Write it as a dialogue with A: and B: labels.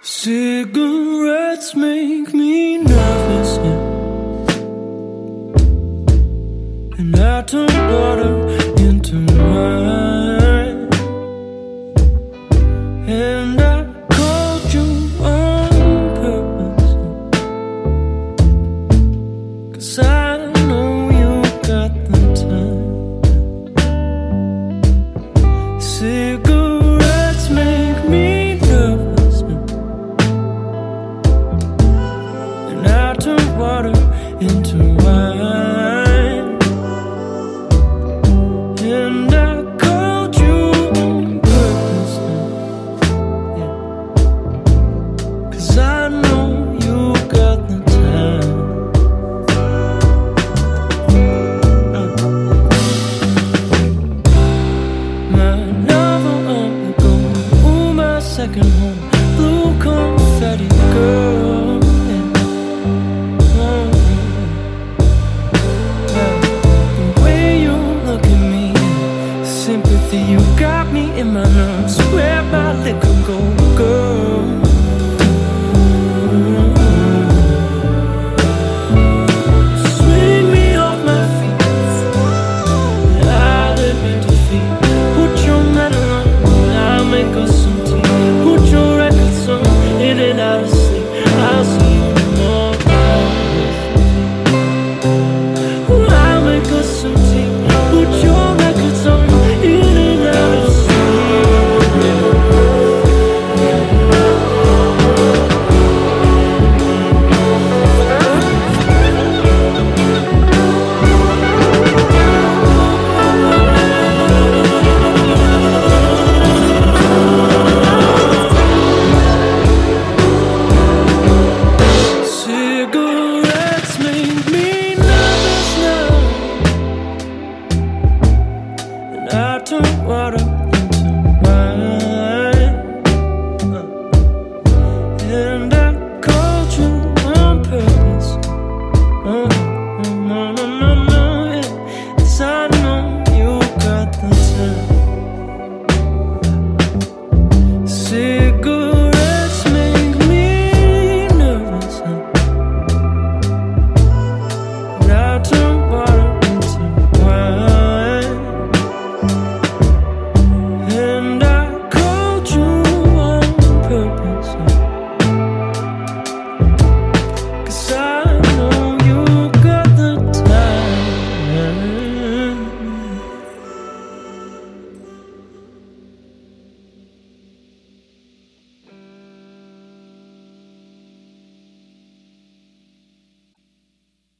A: Cigarettes make me nervous, yeah. And I turn water into wine. And I called you on purpose, 'cause I know you got the time. Cigarettes make me nervous, and I turn water into